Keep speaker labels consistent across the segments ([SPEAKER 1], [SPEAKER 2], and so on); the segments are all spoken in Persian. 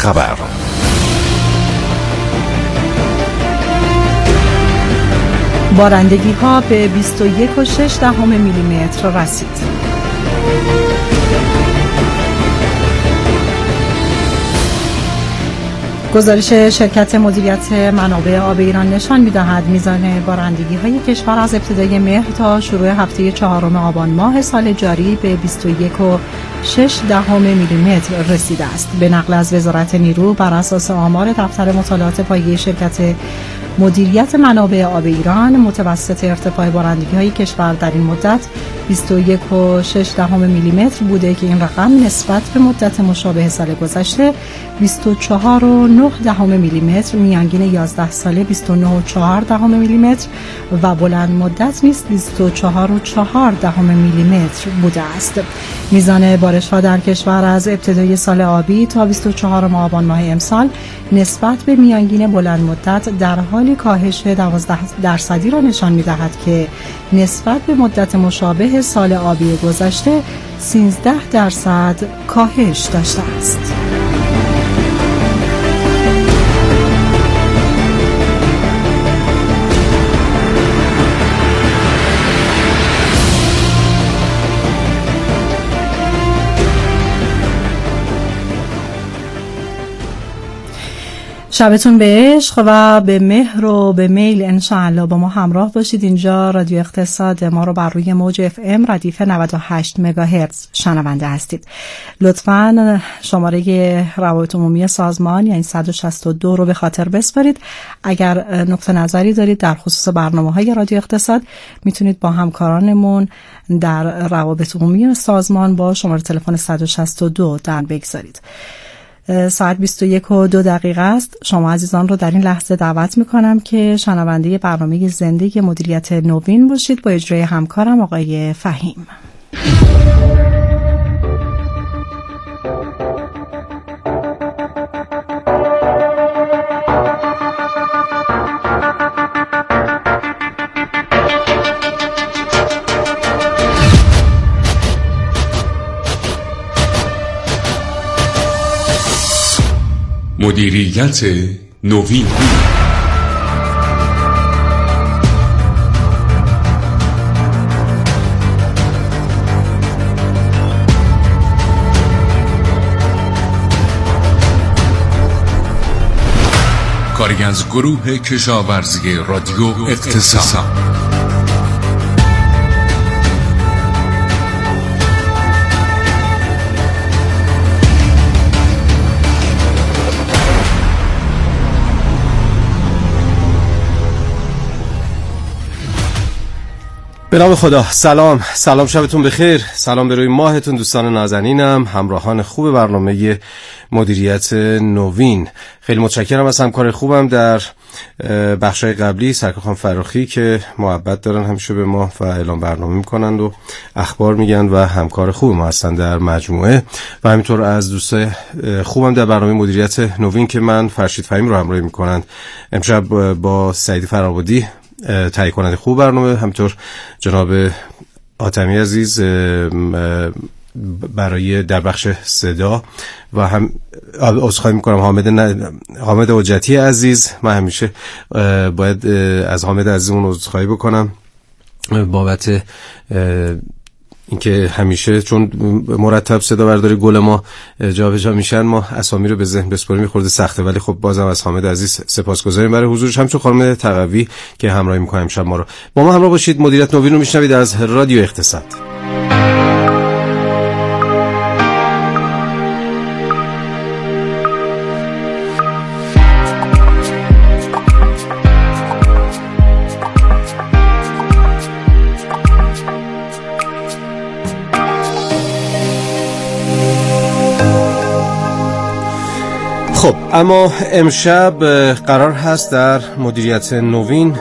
[SPEAKER 1] خبر.
[SPEAKER 2] بارندگی ها به 21.6 میلیمتر رسید. گزارش شرکت مدیریت منابع آب ایران نشان می‌دهد میزان بارندگی‌های کشور از ابتدای مهر تا شروع هفته 4 آبان ماه سال جاری به 21.6 میلیمتر رسیده است. به نقل از وزارت نیرو بر اساس آمار دفتر مطالعات پایه شرکت مدیریت منابع آب ایران، متوسط ارتفاع بارندگی‌های کشور در این مدت 21.6 میلیمتر بوده که این رقم نسبت به مدت مشابه سال گذشته 24.9 میلیمتر، میانگین 11 ساله 29.4 میلیمتر و بلند مدت نیز 24.4 میلیمتر بوده است. میزان بارش‌ها در کشور از ابتدای سال آبی تا 24 آبان ماه امسال نسبت به میانگین بلند مدت در حال کاهش 12% را نشان می‌دهد که نسبت به مدت مشابه سال آبی گذشته 13% کاهش داشته است. شبتون به عشق و به مهر و به میل انشاءالله با ما همراه باشید. اینجا رادیو اقتصاد، ما رو بر روی موج FM ردیف 98 مگاهرتز شنونده هستید. لطفاً شماره روابط عمومی سازمان یعنی 162 رو به خاطر بسپارید. اگر نقطه نظری دارید در خصوص برنامه‌های رادیو اقتصاد میتونید با همکارانمون در روابط عمومی سازمان با شماره تلفن 162 در بگذارید. ساعت 21:02 است. شما عزیزان رو در این لحظه دعوت میکنم که شنونده برنامه زنده مدیریت نوین باشید با اجرای همکارم آقای فهیم.
[SPEAKER 1] مدیریت نوین. کاری از گروه کشاورزی رادیو اقتصاد.
[SPEAKER 3] به نام خدا. سلام شبتون بخیر. سلام به روی ماهتون دوستان نازنینم، همراهان خوب برنامه مدیریت نوین. خیلی متشکرم از همکار خوبم در بخشای قبلی، سرکار خانم فراخی که محبت دارن همیشه به ما و اعلام برنامه میکنند و اخبار میگن و همکار خوب ما هستن در مجموعه، و همینطور از دوستای خوبم در برنامه مدیریت نوین که من فرشید فهیم رو همراهی میکنند. امشب با سعید فرآبادی تهیه کننده خوب برنامه، همینطور جناب آتمی عزیز برای در بخش صدا و هم عذرخواهی میکنم حامد حجتی عزیز. من همیشه باید از حامد عزیزمون عذرخواهی بکنم بابت اینکه همیشه چون مرتب صدا برداری گل ما جابجا میشن ما اسامی رو به ذهن بسپاریم میخورده سخته، ولی خب بازم از حامد عزیز سپاسگزاریم برای حضورش، همچون خانم تقوی که همراهی میکنیم شب ما رو. با ما همراه باشید. مدیریت نوین رو میشنوید از رادیو اقتصاد. خب اما امشب قرار هست در مدیریت نوین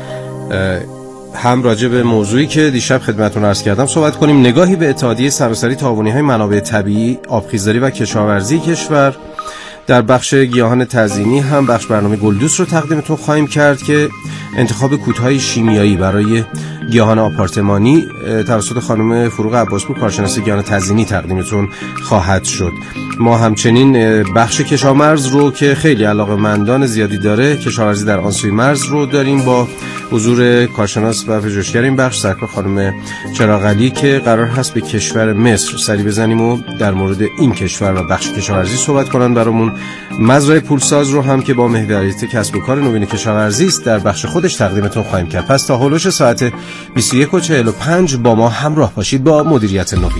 [SPEAKER 3] هم راجع به موضوعی که دیشب خدمتتون عرض کردم صحبت کنیم، نگاهی به اتحادیه سراسری تعاونی‌های منابع طبیعی، آبخیزداری و کشاورزی کشور در بخش گیاهان تزیینی هم بخش برنامه گلدوست رو تقدیمتون خواهیم کرد که انتخاب کودهای شیمیایی برای گیاهان آپارتمانی توسط خانم فروغ عباسپور کارشناس گیاهان تزیینی تقدیمتون خواهد شد. ما همچنین بخش کشاورز رو که خیلی علاقه‌مندان زیادی داره، کشاورزی در آنسوی مرز رو داریم با حضور کارشناس و پژوهشگر این بخش سرکار خانم چراغعلی که قرار هست به کشور مصر سری بزنیم و در مورد این کشور و بخش کشاورزی صحبت کنن برامون. مزرعه پولساز رو هم که با محوریت کسب و کار نوین کشاورزی است در بخش خودش تقدیمتون خواهیم کرد. پس تا هولوش ساعت 21:45 با ما همراه باشید با مدیریت نوین.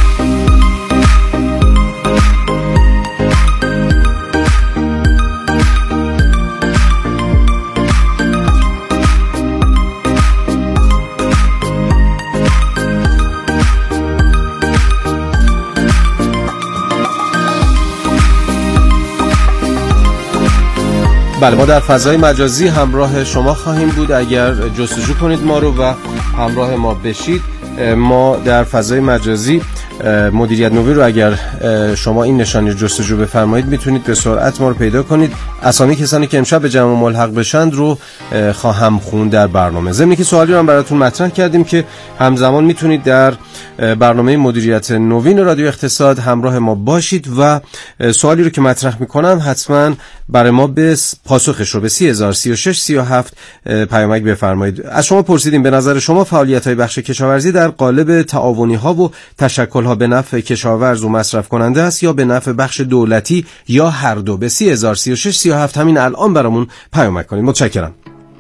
[SPEAKER 3] بله، ما در فضای مجازی همراه شما خواهیم بود. اگر جستجو کنید ما رو و همراه ما بشید، ما در فضای مجازی مدیریت نوین رو اگر شما این نشانی رو جستجو بفرمایید میتونید به سرعت ما رو پیدا کنید. اسامی کسانی که امشب به جمع ملحق بشند رو خواهم خوند در برنامه. ضمن که سوالی رو هم براتون مطرح کردیم که همزمان میتونید در برنامه مدیریت نوین رادیو اقتصاد همراه ما باشید و سوالی رو که مطرح میکنم حتما برای ما به پاسخش رو به 303637 پیامک بفرمایید. از شما پرسیدیم به نظر شما فعالیت‌های بخش کشاورزی در قالب تعاونی‌ها و تشکل‌ها به نفع کشاورز و مصرف کننده است یا به نفع بخش دولتی یا هر دو؟ به 303637 همین الان برامون پیامک کنید. متشکرم.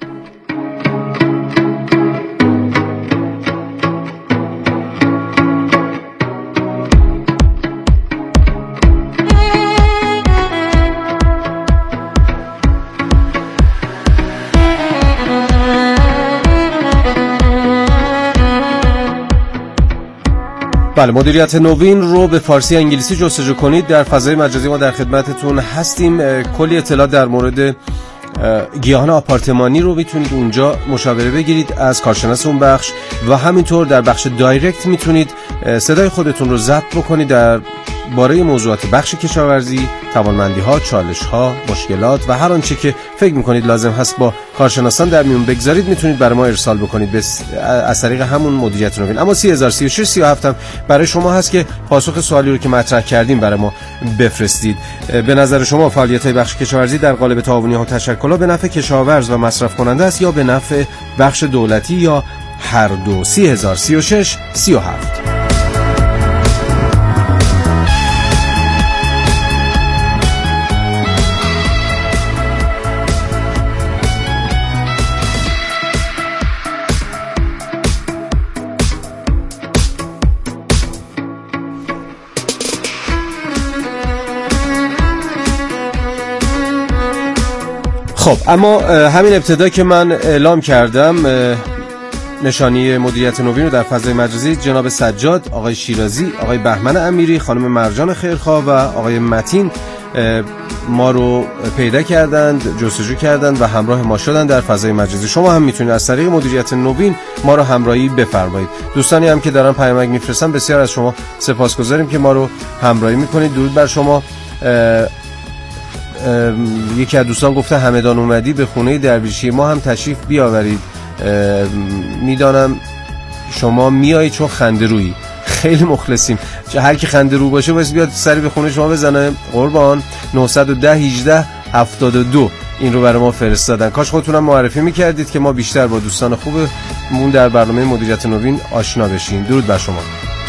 [SPEAKER 3] بله، مدیریت نوین رو به فارسی انگلیسی جستجو کنید. در فضای مجازی ما در خدمتتون هستیم. کلی اطلاعات در مورد گیاهان آپارتمانی رو میتونید اونجا مشاوره بگیرید از کارشناس اون بخش و همینطور در بخش دایرکت میتونید صدای خودتون رو ضبط بکنید در باره موضوعات بخش کشاورزی، توانمندی‌ها، چالش‌ها، مشکلات و هر آنچه که فکر می‌کنید لازم هست با کارشناسان در میون بگذارید میتونید برای ما ارسال بکنید از طریق همون مدیریت نوین. اما 303637 هم برای شما هست که پاسخ سوالی رو که مطرح کردیم برای ما بفرستید. به نظر شما فعالیت‌های بخش کشاورزی در قالب تعاونی‌ها و تشکل‌ها به نفع کشاورز و مصرف کننده است یا به نفع بخش دولتی یا هر دو؟ 303637. خب، اما همین ابتدا که من اعلام کردم نشانی مدیریت نوین رو در فضای مجازی جناب سجاد، آقای شیرازی، آقای بهمن امیری، خانم مرجان خیرخواه و آقای متین ما رو پیدا کردند، جستجو کردند و همراه ما شدند در فضای مجازی. شما هم میتونید از طریق مدیریت نوین ما رو همراهی بفرمایید. دوستانی هم که دارن پیامک میفرستن بسیار از شما سپاسگزاریم که ما رو همراهی میکنید. درود بر شما. یکی از دوستان گفته همدان اومدی به خونه درویشی ما هم تشریف بیاورید. میدانم شما میایی چون خنده رویی. خیلی مخلصیم. هر کی خنده رو باشه باید بیاد سری به خونه شما بزنه. قربان. 910 18 72 این رو برای ما فرستادن. کاش خودتونم معرفی میکردید که ما بیشتر با دوستان خوبمون در برنامه مدیریت نوین آشنا بشیم. درود بر شما.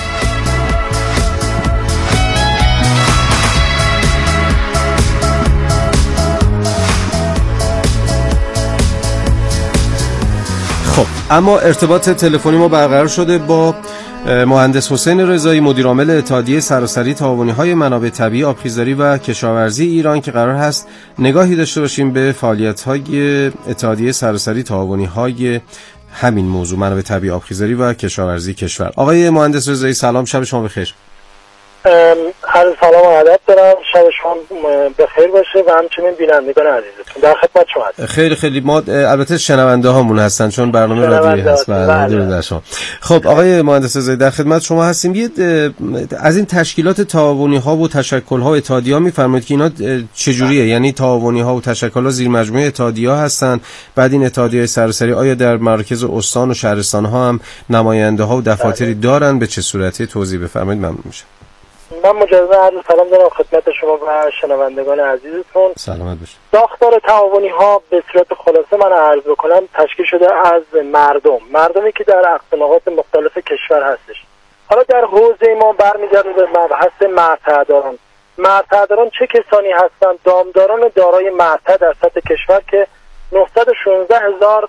[SPEAKER 3] خب، اما ارتباط تلفنی ما برقرار شده با مهندس حسین رضایی، مدیر عامل اتحادیه سراسری تعاونی‌های منابع طبیعی، آبخیزداری و کشاورزی ایران که قرار هست نگاهی داشته باشیم به فعالیت‌های اتحادیه سراسری تعاونی‌های همین موضوع منابع طبیعی، آبخیزداری و کشاورزی کشور. آقای مهندس رضایی سلام، شب شما بخیر.
[SPEAKER 4] عرض سلام و ادب دارم. شب شما بخیر باشه و همچنین بینندگان عزیزتون در خدمت شما هستم.
[SPEAKER 3] خیلی خیلی ما البته شنونده هامون هستن چون برنامه رادیویی هست. بله. خب آقای مهندس رضایی در خدمت شما هستیم. یه از این تشکیلات تعاونی ها و تشکل ها اتحادیه ها میفرمایید که اینا چجوریه؟ یعنی تعاونی ها و تشکل ها زیر مجموعه اتحادیه ها هستن، بعد این اتحادیه سراسری آیا در مراکز استان و شهرستان ها هم نماینده ها و دفاتری دارن؟ به چه صورتی توضیح بفرمایید ممنون میشم.
[SPEAKER 4] من مجددا عرض سلام دارم خدمت شما و شنوندگان عزیزتون.
[SPEAKER 3] سلامت باشید.
[SPEAKER 4] ساختار تعاونی ها به صورت خلاصه من عرض بکنم تشکیل شده از مردمی که در اقطاعات مختلف کشور هستش. حالا در حوزه ما برمیگرده به مبحث مرتعداران چه کسانی هستند؟ دامداران دارای مرتع در سطح کشور که 916,000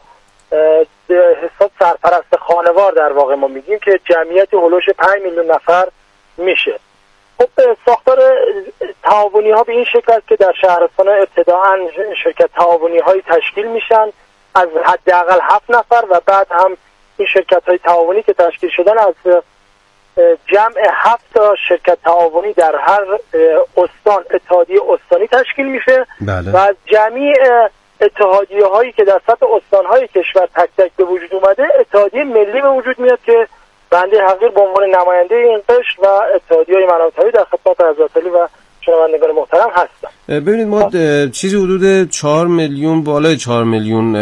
[SPEAKER 4] حساب سرپرست خانوار در واقع ما میگیم که جمعیت هولوش 5 میلیون نفر میشه. خب ساختار تعاونی ها به این شکل است که در شهرستان ابتداعاً شرکت تعاونی های تشکیل میشن از حداقل 7 نفر و بعد هم این شرکت های تعاونی که تشکیل شدن از جمع 7 تا شرکت تعاونی در هر استان اتحادیه استانی تشکیل میشه.
[SPEAKER 3] بله.
[SPEAKER 4] و از جمعی اتحادیه هایی که در سطح استان های کشور تک تک به وجود اومده اتحادیه ملی به وجود میاد که بنده حقیر به عنوان نماینده این قشر و اتحادیه‌های مناطقی در خدمت حضرت علی و شنوندگان محترم هستم.
[SPEAKER 3] ببینید ما چیزی حدود 4 میلیون بالای 4 میلیون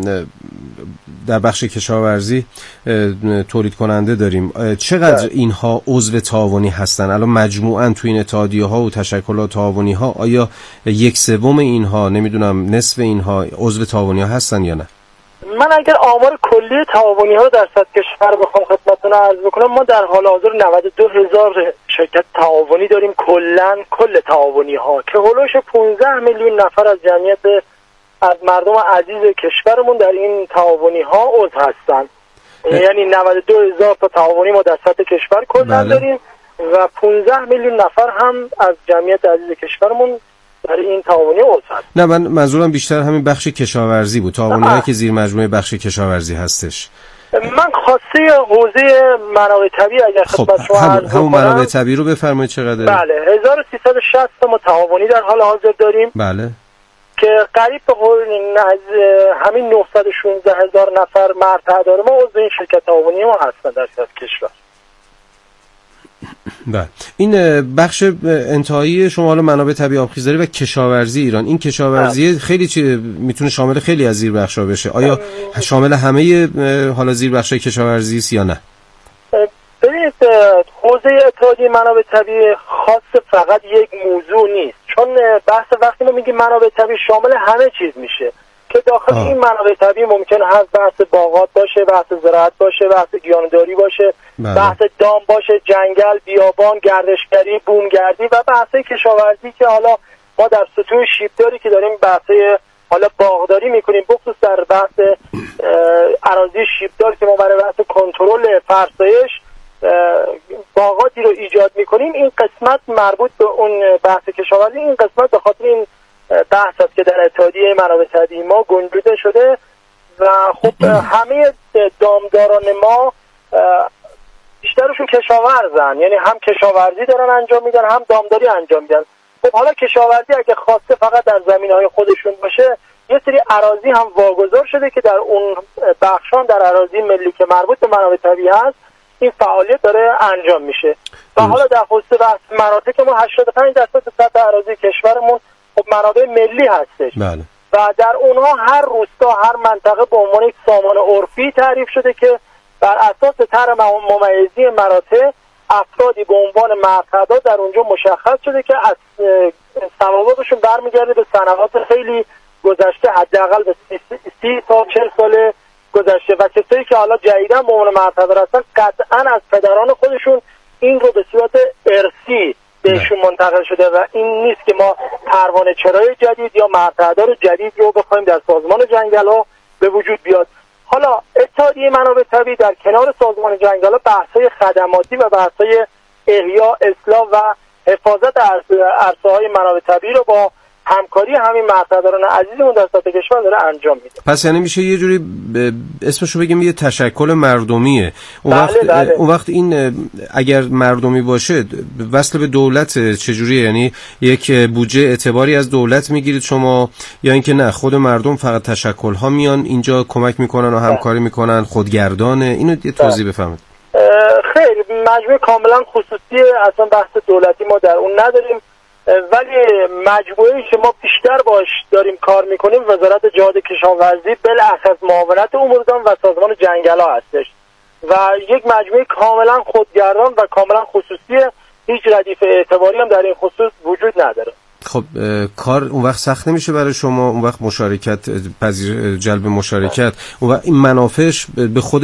[SPEAKER 3] در بخش کشاورزی تولید کننده داریم. چقدر اینها عضو تعاونی هستن الان مجموعاً تو این اتحادیه ها و تشکلات تعاونی ها؟ آیا 1/3 اینها نمیدونم نصف اینها عضو تعاونی ها هستن یا نه؟
[SPEAKER 4] من اگر آمار کلی تعاونی ها در سطح کشور بخوام خدمتتون عرض بکنم، ما در حال حاضر 92,000 شرکت تعاونی داریم کل تعاونی ها که هولوش 15 میلیون نفر از جمعیت از مردم عزیز کشورمون در این تعاونی ها عضو هستن. یعنی 92,000 تا تعاونی ما در سطح کشور کلا داریم و 15 میلیون نفر هم از جمعیت عزیز کشورمون در این تعاونی عضو هست.
[SPEAKER 3] نه من منظورم بیشتر همین بخش کشاورزی بود، تعاونی‌هایی که زیر مجموعه بخش کشاورزی هستش.
[SPEAKER 4] من خواسته حوزه منابع طبیعی اگر خدمت شما عرض کنم. همون
[SPEAKER 3] منابع طبیعی رو بفرمایید چقدر؟
[SPEAKER 4] بله 1360 تا تعاونی در حال حاضر داریم.
[SPEAKER 3] بله.
[SPEAKER 4] که قریب به همین 916,000 نفر مرتعدار ما عضو این شرکت تعاونی ما هستن در کشور.
[SPEAKER 3] بله. این بخش انتهایی شما حالا منابع طبیعی آبخیزداری و کشاورزی ایران، این کشاورزی خیلی میتونه شامل خیلی از زیر بخش‌ها بشه. آیا شامل همه حالا زیر بخش‌های کشاورزی است یا نه؟
[SPEAKER 4] ببینید حوزه اتحادیه منابع طبیعی خاص فقط یک موضوع نیست، چون بحث وقتی ما میگیم منابع طبیعی شامل همه چیز میشه که داخل این منابع طبیعی ممکن هست بحث باغات باشه، بحث زراعت باشه، بحث گیاهخواری باشه، بحث دام باشه، جنگل، بیابان، گردشگری، بومگردی و بحث کشاورزی که حالا ما در سطوح شیبداری که داریم بحث حالا باغداری میکنیم، بخصوص در بحث اراضی شیبدار که ما برای بحث کنترل فرسایش باغاتی رو ایجاد میکنیم. این قسمت مربوط به اون بحث کشاورزی، این قسمت به خاطر این بحث است که در اتحادیه منابع طبیعی ما گنجوده شده و خب همه دامداران ما بیشترشون کشاورزن، یعنی هم کشاورزی دارن انجام میدن هم دامداری انجام میدن. خب حالا کشاورزی اگه خواسته فقط در زمینهای خودشون باشه، یه سری اراضی هم واگذار شده که در اون بخشان در اراضی ملی که مربوط به منابع طبیعی هست این فعالیت داره انجام میشه. و حالا در خصوص بحث مناطق ما 85% سطح اراضی کشورمون خب منابع ملی هستش.
[SPEAKER 3] بله.
[SPEAKER 4] و در اونها هر روستا هر منطقه به عنوان یک سامان عرفی تعریف شده که بر اساس طرح ممیزی مراتع افرادی به عنوان مرتعدار در اونجا مشخص شده که از سوابقشون برمیگرده به سنوات خیلی گذشته، حداقل به 30 تا 40 سال گذشته و کسایی که حالا جدیداً به عنوان مرتعدار هستن قطعاً از پدران خودشون این رو به صورت ارثی بهشون منتقل شده و این نیست که ما پروانه چرای جدید یا مرتعدار جدید رو بخوایم در سازمان جنگل‌ها به وجود بیاد. حالا اتحادیه منابع طبیعی در کنار سازمان جنگل‌ها بحث‌های خدماتی و بحث‌های احیا، اصلاح و حفاظت عرصه‌های منابع طبیعی رو با همکاری همین مرتداران عزیزمون در سطح کشور داره انجام میده.
[SPEAKER 3] پس یعنی میشه یه جوری اسمشو بگیم یه تشکل مردمیه. اون وقت این اگر مردمی باشه وصل به دولت چجوریه؟ یعنی یک بودجه اعتباری از دولت میگیرید شما، یا اینکه نه خود مردم فقط تشکل ها میان اینجا کمک میکنن و همکاری میکنن، خودگردانه؟ اینو یه توضیح بفهمید.
[SPEAKER 4] خیر، مجموعه کاملا خصوصی، اصلا بحث دولتی ما در اون نداریم، ولی مجموعه‌ای که ما بیشتر باش داریم کار میکنیم وزارت جهاد کشاورزی بالاخص معاونت اموردام و سازمان جنگل‌ها هستش و یک مجموعه کاملا خودگردان و کاملا خصوصیه. هیچ ردیف اعتباری هم در این خصوص وجود نداره.
[SPEAKER 3] خب کار اون وقت سخت نمیشه برای شما؟ اون وقت مشارکت جلب مشارکت، اون وقت این منافعش به خود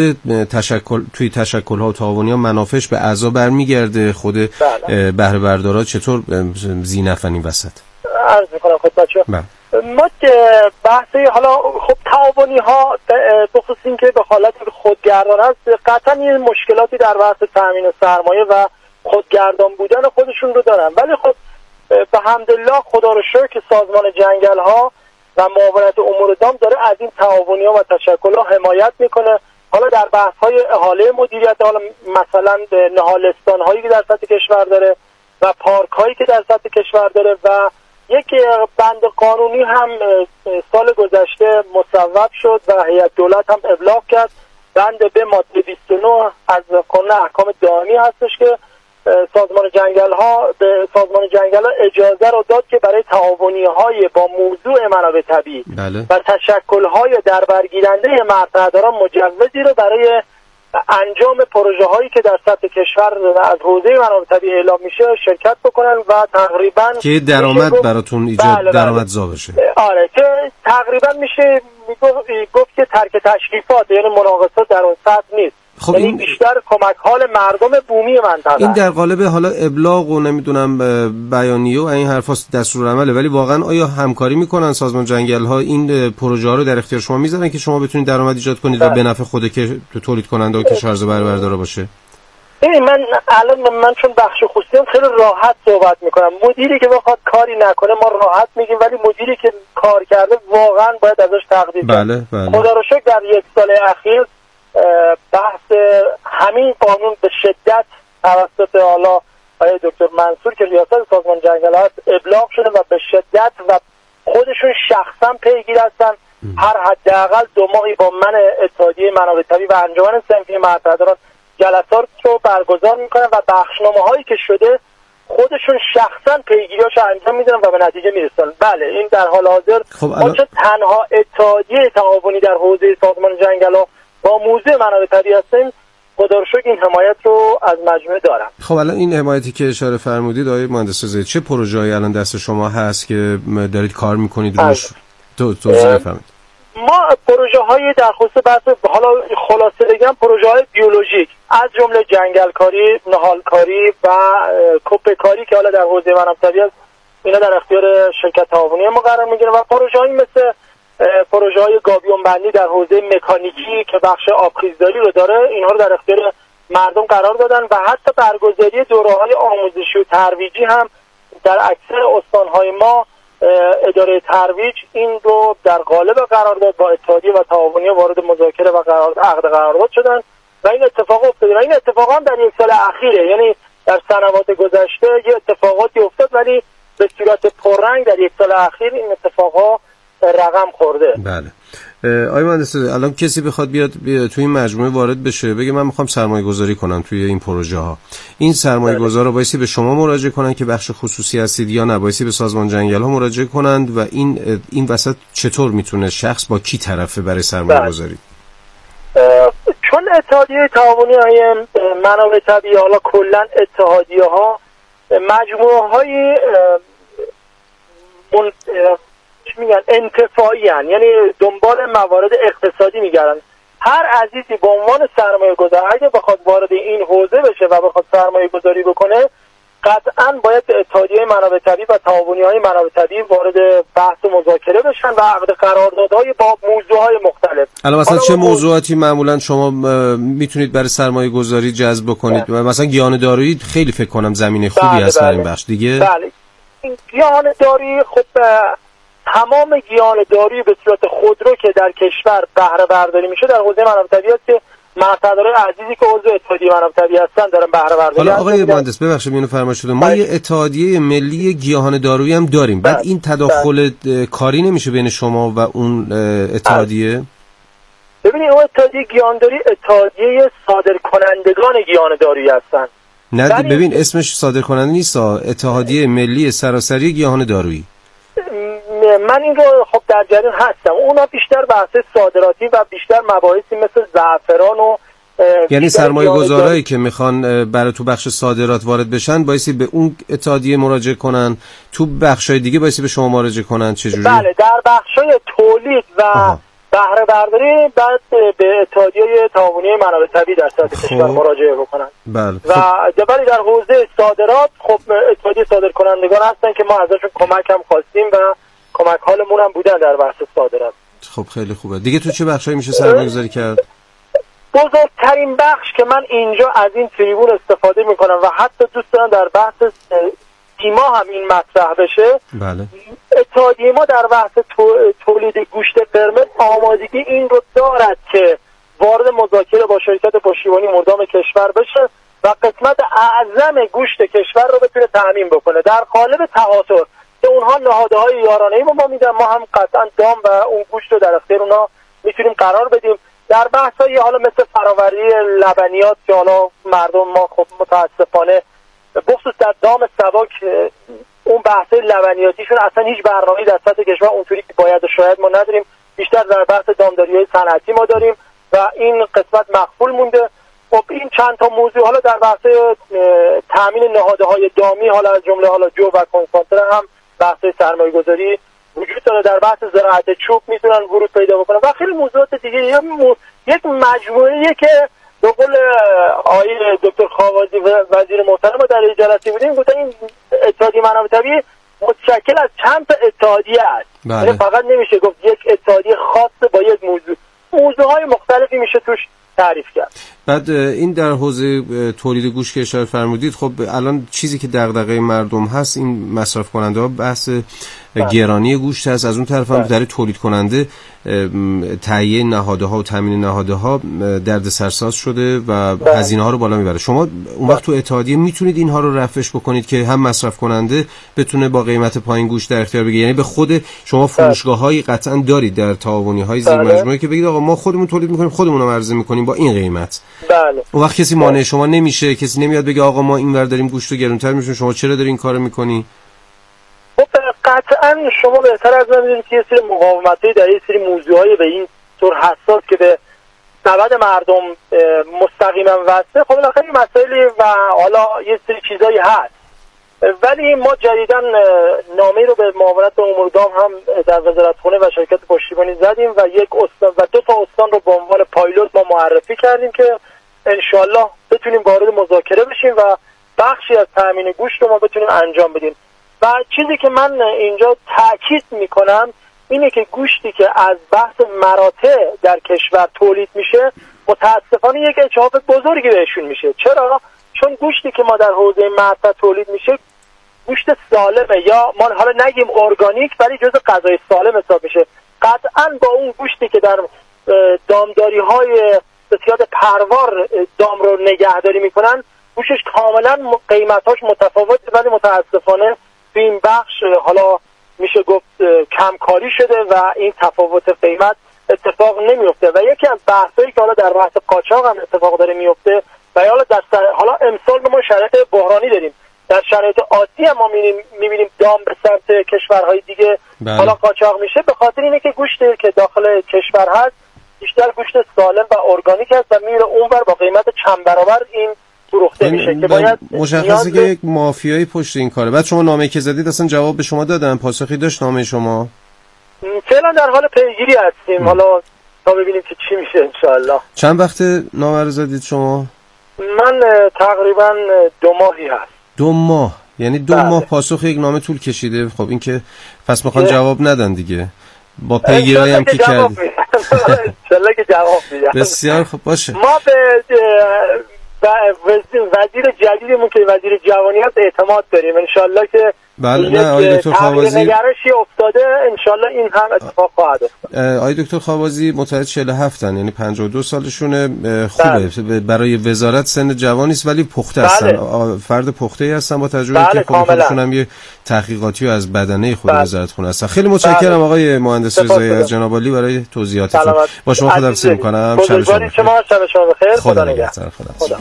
[SPEAKER 3] توی تشکل‌ها و تعاونی‌ها منافعش به اعضا برمیگرده؟ خود بهره بردارا چطور ذی‌نفعن این وسط؟
[SPEAKER 4] عرض می‌کنم خدمتتون. ما بحثی حالا خب تعاونی‌ها بخصوص این که به حالت خودگردان هست، قطعا این مشکلاتی در بحث تامین سرمایه و خودگردان بودن خودشون رو دارن، ولی خب به حمدالله خدا رو شکر که سازمان جنگل‌ها و معاونت امور دام داره از این تعاونی‌ها و تشکل‌ها حمایت میکنه. حالا در بحث‌های احاله مدیریت، حالا مثلا نهالستان‌هایی که در سطح کشور داره و پارک‌هایی که در سطح کشور داره و یک بند قانونی هم سال گذشته مصوب شد و هیئت دولت هم ابلاغ کرد، بند به ماده 29 از قانون احکام دائمی هستش که سازمان جنگل‌ها به سازمان جنگل‌ها اجازه رو داد که برای تعاونی‌های با موضوع منابع طبیعی و تشکل‌های در برگیرنده مرتداران مجوزی رو برای انجام پروژه‌هایی که در سطح کشور از حوزه منابع طبیعی اعلام میشه شرکت بکنن و تقریباً
[SPEAKER 3] که درآمد براتون ایجاد درآمدزا بشه.
[SPEAKER 4] آره، که تقریباً میشه گفت که ترک تشریفات، یعنی مناقصات در اون سطح نیست.
[SPEAKER 3] خب
[SPEAKER 4] این بیشتر کمک حال مردم بومی منطقه.
[SPEAKER 3] این در قالب حالا ابلاغ و نمیدونم بیانیه و این حرفاست دستور عمله، ولی واقعا آیا همکاری میکنن سازمان جنگل‌ها این پروژه ها رو در اختیار شما میذارن که شما بتونید درآمد ایجاد کنید و به نفع خود که تولید کننده و کشاورز بهره بردارا باشه؟
[SPEAKER 4] من الان چون بخش خصوصیم خیلی راحت صحبت میکنم. مدیری که بخواد کاری نکنه ما راحت میگیم، ولی مدیری که کار کرده واقعا باید ازش تقدیر کنیم.
[SPEAKER 3] بله.
[SPEAKER 4] خدا رو شکر در یک سال اخیر بحث همین قانون به شدت توسط حالا آقای دکتر منصور که ریاست سازمان جنگل‌ها هست ابلاغ شده و به شدت و خودشون شخصا پیگیر هستن. هر حداقل 2 ماهی با من اتحادیه منابع طبیعی و انجمن صنفی مرتداران جلسات رو برگزار میکنن و بخشنامه‌هایی که شده خودشون شخصا پیگیریاشو انجام میدن و به نتیجه میرسن. بله، این در حال حاضر ما چون تنها اتحادیه تعاونی در حوزه سازمان جنگل‌ها با موضوع منابع طبیعی هستیم، خدا رو شکر این حمایت رو از مجموعه دارم.
[SPEAKER 3] خب الان این حمایتی که اشاره فرمودید آقای مهندس زید، چه پروژه‌ای الان دست شما هست که دارید کار میکنید روش؟ توضیح بفرمایید.
[SPEAKER 4] ما پروژه‌های در خصوص بحث حالا خلاصه بگم پروژه‌های بیولوژیک از جمله جنگلکاری، نهالکاری و کپکاری که حالا در حوزه منابع طبیعی است، اینا در اختیار شرکت تعاونی ما قرار میگیره و پروژه‌هایی مثل پروژه‌های گابیون بندی در حوزه مکانیکی که بخش آبخیزداری رو داره، اینها رو در اختیار مردم قرار دادن و حتی برگزاری دوره‌های آموزشی و ترویجی هم در اکثر استان‌های ما اداره ترویج این رو در قالب قرار داد با اتحادیه و تعاونی وارد مذاکره و عقد قرارداد شدن و این اتفاق افتاد. این اتفاق هم در یک سال اخیره، یعنی در سنوات گذشته یه اتفاقاتی افتاد ولی به صورت پررنگ در یک سال اخیر این اتفاقها رقم خورده.
[SPEAKER 3] بله. آقای مهندس، الان کسی بخواد بیاد توی این مجموعه وارد بشه بگه من میخوام سرمایه گذاری کنم توی این پروژه ها، این سرمایه گذار رو بایستی به شما مراجعه کنن که بخش خصوصی هستید یا نه بایستی به سازمان جنگل ها مراجعه کنند؟ و این وسط چطور میتونه شخص با کی طرفه برای سرمایه گذاری؟
[SPEAKER 4] چون اتحادیه تعاونی های منابع طبیعی حالا کلا اتحادیه ها مجموعه های میگن انتفاعی هن، یعنی دنبال موارد اقتصادی میگردن. هر عزیزی به عنوان سرمایه گذار اگه بخواد وارد این حوزه بشه و بخواد سرمایه گذاری بکنه قطعا باید اتحادیه منابع طبیعی و تعاونی های منابع طبیعی وارد بحث و مذاکره بشن و عقد قراردادهای با موضوعهای مختلف.
[SPEAKER 3] الان مثلا چه موضوعاتی معمولا شما میتونید برای سرمایه گذاری جذب کنید؟ مثلا گیانه‌داری خیلی فکر کنم زمینه خوبی هست در این بخش دیگه.
[SPEAKER 4] بله. این گیاهان دارویی خب تمام گیاهان دارویی به صورت خودرو که در کشور بهره برداری میشه در حوزه منابع طبیعی است که مقصدارای عزیزی که عضو اتحادیه منابع طبیعی هستن دارن بهره برداری.
[SPEAKER 3] حالا آقای مهندس ببخشید اینو فرمایش شده، ما یه اتحادیه ملی گیاهان دارویی هم داریم، بعد این تداخل کاری نمیشه بین شما و اون اتحادیه؟
[SPEAKER 4] ببینید اون اتحادیه گیاهانداری اتحادیه صادرکنندگان گیاهان دارویی هستن.
[SPEAKER 3] نه ببین اسمش صادرکننده نیست، اتحادیه ملی سراسری گیاهان دارویی.
[SPEAKER 4] من این رو خب در جریان هستم. اونا بیشتر بحث صادراتی و بیشتر مباحثی مثل زعفران و
[SPEAKER 3] یعنی سرمایه گذارایی که میخوان برای تو بخش صادرات وارد بشن بایستی به اون اتحادیه مراجعه کنن، تو بخشای دیگه بایستی به شما مراجعه کنن. چجوری؟
[SPEAKER 4] بله در بخشای تولید و بهره برداری بعد به اتحادیه تعاونی منابع طبیعی در سطح کشور مراجعه بکنن.
[SPEAKER 3] بله.
[SPEAKER 4] و ولی در حوزه صادرات خب اتحادیه صادرکنندگان هستن که ما ازشون کمک هم خواستیم و کمک حالمون هم بودن در بحث صادرات.
[SPEAKER 3] خب خیلی خوبه. دیگه تو چه بخشایی میشه سرمایه‌گذاری کرد؟
[SPEAKER 4] بزرگترین بخش که من اینجا از این تریبون استفاده میکنم و حتی دوست دارم در بحث سیما هم این مطرح بشه.
[SPEAKER 3] بله.
[SPEAKER 4] اتحادیه ما در بحث تولید گوشت قرمز آمادگی این رو دارد که وارد مذاکره با شرکت پشتیبانی مردام کشور بشه و قسمت اعظم گوشت کشور رو بتونه تامین بکنه در قالب تهاتر که اونها نهادهای یارانه‌ای ما میدن، ما هم قطعا دام و اون گوشت رو در اختیار اونها میتونیم قرار بدیم. در بحث‌های حالا مثل فراوری لبنیات که حالا مردم ما خب متاسفانه بخصوص در دام سبک اون بحث لبنیاتیشون اصلا هیچ برنامه‌ای در سطح کشور اونطوری که باید و شاید ما نداریم، بیشتر در بحث دامداری‌های صنعتی ما داریم و این قسمت مخفول مونده. خب این چند تا موضوع حالا در بحث تامین نهادهای دامی حالا از جمله حالا جو و کنسانتره هم بحث سرمایه‌گذاری وجود داره، در بحث زراعت چوب میتونن ورود پیدا بکنن و خیلی موضوعات دیگه. یک مجموعه‌ایه که به قول آقای دکتر خاوازی وزیر محترم در جلسه بودیم گفتن این اتحادیه منابع طبیعی متشکل از چند تا اتحادیه است.
[SPEAKER 3] بله.
[SPEAKER 4] فقط نمیشه گفت یک اتحادیه خاص با یک موضوعهای مختلفی میشه توش تعریف کرد.
[SPEAKER 3] بعد این در حوزه تولید گوشت که اشاره فرمودید، خب الان چیزی که دغدغه مردم هست این مصرف کننده ها بحث گرانی گوشت هست، از اون طرف هم در تولید کننده تهیه نهادها و تامین نهادها درد سرساز شده و هزینه ها رو بالا میبره. شما اون وقت تو اتحادیه میتونید اینها رو رفعش بکنید که هم مصرف کننده بتونه با قیمت پایین گوشت در اختیار بگیره، یعنی به خود شما فروشگاه‌هایی قطعا دارید در تعاونی‌های زیر مجموعه که بگید آقا ما خودمون تولید می‌کنیم خودمون هم عرضه می‌کنیم با این قیمت.
[SPEAKER 4] بله.
[SPEAKER 3] اون وقت کسی مانع شما نمیشه، کسی نمیاد بگه آقا ما اینور داریم گوشت رو گرونتر می‌شون شما چرا داری این کارو می‌کنی؟
[SPEAKER 4] خب قطعا شما بهتر از من می‌دونید که یه سری مقاومت‌های در یه سری موضوعای به این طور حساس که به سبد مردم مستقیما واسه خب بالاخره مسائلی و حالا یه سری چیزایی هست، ولی ما جدیداً نامه‌ای رو به معاونت امور دام هم در وزارتخونه و شرکت پشتیبانی زدیم و یک استان و دو تا استان رو به عنوان پایلوت ما معرفی کردیم که انشالله بتونیم وارد مذاکره بشیم و بخشی از تامین گوشت رو ما بتونیم انجام بدیم. و چیزی که من اینجا تاکید میکنم اینه که گوشتی که از بحث مراتع در کشور تولید میشه متاسفانه یک ارتباط بزرگی بهشون میشه. چرا؟ چون گوشتی که ما در حوزه مرتع تولید میشه گوشت سالمه، یا ما حالا نگیم ارگانیک ولی جزء غذای سالم حساب میشه. قطعا با اون گوشتی که در دامداری های بسیار پروار دام رو نگهداری میکنن گوشش کاملا قیمتاش متفاوته، ولی متاسفانه تو این بخش حالا میشه گفت کمکاری شده و این تفاوت قیمت اتفاق نمیفته و یکی از بحثایی که حالا در بحث قاچاق هم اتفاق داره میفته و حالا امسال ما شرایط بحرانی داریم، در شرایط عادی هم ما میبینیم دام به سمت کشورهای دیگه حالا قاچاق میشه، به خاطر اینه که گوشتی که داخل کشور هست بیشتر گوشت سالم و ارگانیک است و میره اونور با قیمت چند برابر این فروخته میشه که باید
[SPEAKER 3] مشخصه که یک مافیایی پشت این کاره. بعد شما نامه‌ای که زدید اصلا جواب به شما دادن؟ پاسخی داشت نامه شما؟
[SPEAKER 4] فعلا در حال پیگیری هستیم، حالا تا ببینیم که چی میشه انشاءالله.
[SPEAKER 3] چند وقت نامه رو زدید شما؟
[SPEAKER 4] من تقریبا 2 ماهی هست.
[SPEAKER 3] 2 ماه؟ یعنی 2 ماه پاسخ یک نامه طول کشیده. خب این که پس میخوان جواب ندن دیگه با پیگیری هم که کردید.
[SPEAKER 4] انشالله که جواب میدن.
[SPEAKER 3] بسیار خب باشه.
[SPEAKER 4] ما به وزیر جدیدمون که وزیر جوانی هست اعتماد داریم، انشالله که
[SPEAKER 3] بله نه آقای دکتر خواوازی
[SPEAKER 4] نگرشی افتاده، انشالله این هم اتفاق خواهد افتاد.
[SPEAKER 3] آقای دکتر خواوازی متولد 47 یعنی 52 سالشونه. خوبه بله. برای وزارت سن جوانی است ولی پخته هستن. بله. فرد پخته‌ای هستن با تجربه که خودشون هم یه تحقیقاتی از بدنه خود وزارت خونه هستن. خیلی متشکرم آقای مهندس رضایی از جناب عالی برای توضیحاتتون. با شما خداحافظی می‌کنم. شب شما
[SPEAKER 4] بخیر.
[SPEAKER 3] خدا نگهدار. خدا.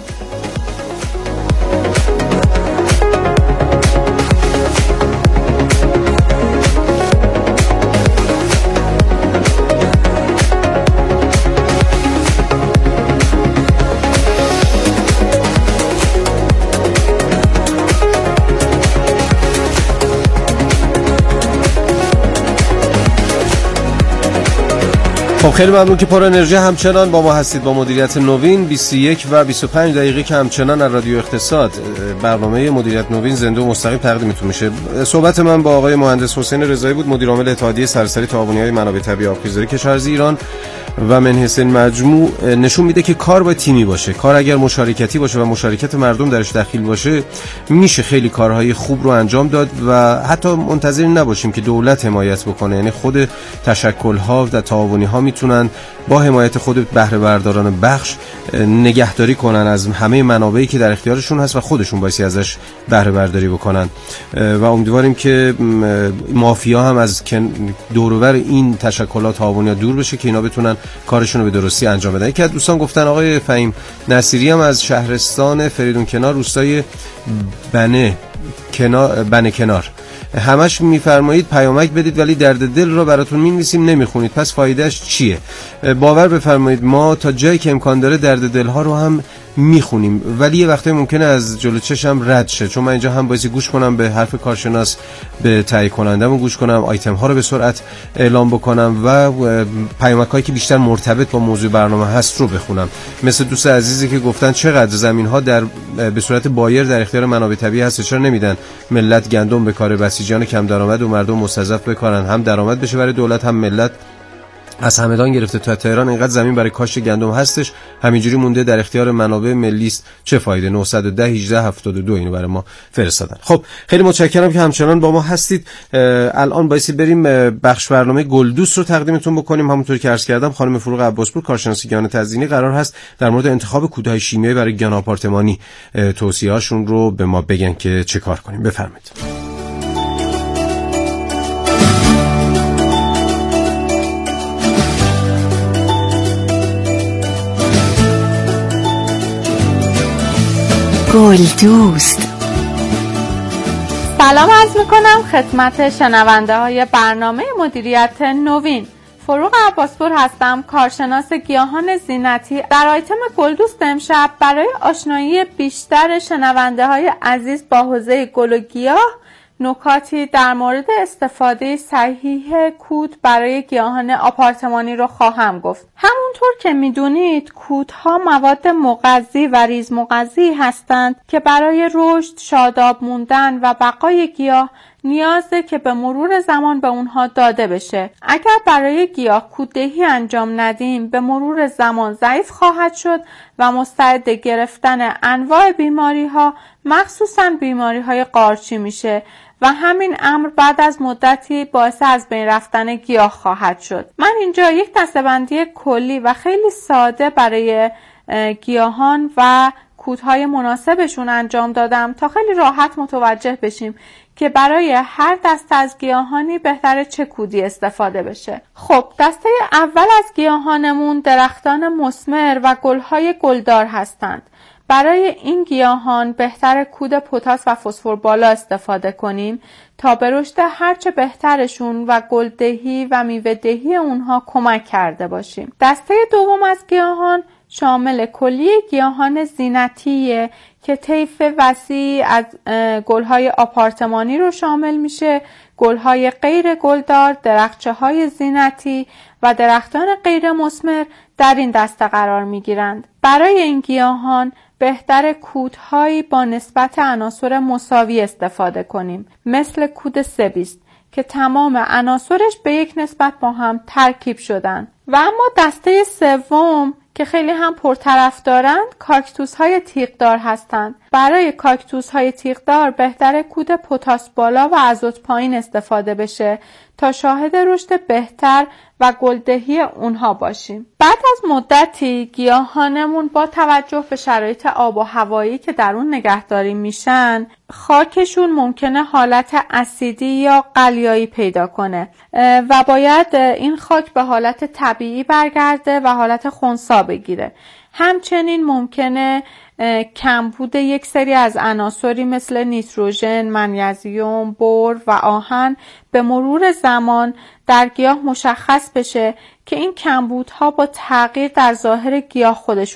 [SPEAKER 3] خب خیلی ممنون که پر انرژی همچنان با ما هستید. با مدیریت نوین 21 و 25 دقیقه که همچنان از رادیو اقتصاد برنامه مدیریت نوین زنده و مستقیم تقدیمتون میشه. صحبت من با آقای مهندس حسین رضایی بود، مدیر عامل اتحادیه سراسری تعاونی‌های منابع طبیعی آبخیزداری کشاورزی ایران و منحصر مجموع. نشون میده که کار باید تیمی باشه. کار اگر مشارکتی باشه و مشارکت مردم درش دخیل باشه میشه خیلی کارهای خوب رو انجام داد و حتی منتظر نباشیم که دولت حمایت بکنه. یعنی خود تشکل‌ها و تعاونی‌ها میتونن با حمایت خود بهره برداران بخش نگهداری کنن از همه منابعی که در اختیارشون هست و خودشون بایستی ازش بهره برداری بکنن و امیدواریم که مافیا هم از دور و بر این تشکلات تعاونی دور بشه که اینا بتونن کارشون رو به درستی انجام بدن. یکی از دوستان گفتن آقای فهیم نصیری هم از شهرستان فریدون کنار روستای بنه کنار همش میفرمایید پیامک بدید ولی درد دل رو براتون می‌نویسیم نمیخونید، پس فایدهش چیه؟ باور بفرمایید ما تا جایی که امکان داره درد دل ها رو هم میخونیم ولی یه وقتی ممکنه از جلو چشم رد شه، چون من اینجا هم بایستی گوش کنم به حرف کارشناس، به تایید کنندمون گوش کنم، آیتم ها رو به سرعت اعلام بکنم و پیامک هایی که بیشتر مرتبط با موضوع برنامه هست رو بخونم. مثل دوست عزیزی که گفتن چقدر زمین ها به صورت بایر در اختیار منابع طبیعی هست، چرا نمیدن ملت گندم بکاره، بسیجان کم درآمد و مردم مستضعف بکارن، هم درآمد بشه برای دولت هم ملت از همدان گرفته تا تهران اینقدر زمین برای کاشت گندم هستش، همینجوری مونده در اختیار منابع ملی است، چه فایده؟ 910 18 72 اینو برای ما فرستادن. خب خیلی متشکرم که همچنان با ما هستید. الان بایستی بریم بخش برنامه گلدوست رو تقدیمتون بکنیم. همونطور که عرض کردم خانم فروغ عباسپور کارشناس گیاهان تزیینی قرار هست در مورد انتخاب کودهای شیمیایی برای گیاهان آپارتمانی توصیه‌هاشون رو به ما بگن که چه کار کنیم. بفرمایید.
[SPEAKER 5] گلدوست. سلام عرض میکنم خدمت شنونده های برنامه مدیریت نوین. فروغ عباسپور هستم، کارشناس گیاهان زینتی. در آیتم گلدوست امشب برای آشنایی بیشتر شنونده های عزیز با حوزه گل و گیاه نکاتی در مورد استفاده صحیح کود برای گیاهان آپارتمانی رو خواهم گفت. همونطور که میدونید کودها مواد مغذی و ریز مغذی هستند که برای رشد، شاداب موندن و بقای گیاه نیازه که به مرور زمان به اونها داده بشه. اگر برای گیاه کوددهی انجام ندیم به مرور زمان ضعیف خواهد شد و مستعد گرفتن انواع بیماری ها مخصوصاً بیماری های قارچی میشه و همین امر بعد از مدتی باعث از بین رفتن گیاه خواهد شد. من اینجا یک دسته‌بندی کلی و خیلی ساده برای گیاهان و کودهای مناسبشون انجام دادم تا خیلی راحت متوجه بشیم که برای هر دسته از گیاهانی بهتره چه کودی استفاده بشه. خب دسته اول از گیاهانمون درختان مثمر و گلهای گلدار هستند. برای این گیاهان بهتر کود پتاس و فسفر بالا استفاده کنیم تا به رشد هرچه بهترشون و گلدهی و میوه‌دهی اونها کمک کرده باشیم. دسته دوم از گیاهان شامل کلیه گیاهان زینتیه که طیف وسیع از گلهای آپارتمانی رو شامل میشه، گلهای غیر گلدار، درختچه‌های زینتی و درختان غیر مثمر در این دسته قرار میگیرند. برای این گیاهان بهتر کودهایی با نسبت عناصر مساوی استفاده کنیم، مثل کود سه‌بیست که تمام عناصرش به یک نسبت با هم ترکیب شدن. و اما دسته سوم که خیلی هم پرطرفدارند کاکتوس های تیغدار هستند. برای کاکتوس های تیغدار بهتره کود پتاس بالا و آزوت پایین استفاده بشه تا شاهد رشد بهتر و گلدهی اونها باشیم. بعد از مدتی گیاهانمون با توجه به شرایط آب و هوایی که در اون نگهداری میشن، خاکشون ممکنه حالت اسیدی یا قلیایی پیدا کنه و باید این خاک به حالت طبیعی برگرده و حالت خنثی بگیره. همچنین ممکنه کمبود یک سری از عناصری مثل نیتروژن، منیزیم، بور و آهن به مرور زمان در گیاه مشخص بشه که این کمبودها با تغییر در ظاهر گیاه خودشون